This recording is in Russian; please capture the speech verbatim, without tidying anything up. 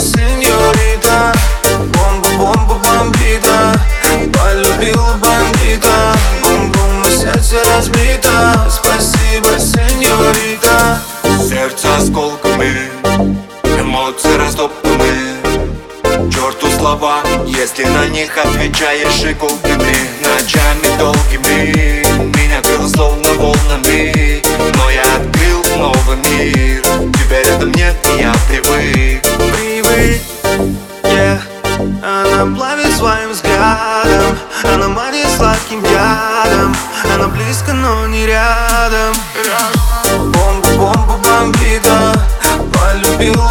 сеньорита. Бомба, бомба, бомбита. Полюбила бандита. Бум-бум, и сердце разбито. Спасибо, сеньорита. Сердце осколками, эмоции растоптаны. К черту слова, если на них отвечаешь иголками. Ночами долгими меня крыло словно волнами, но я открыл новый мир. Тебя рядом нет, и я привык. Привык, yeah. Она плавит своим взглядом. Она манит сладким ядом. Она близко, но не рядом. Бомба, бомба, бомбита. Полюбила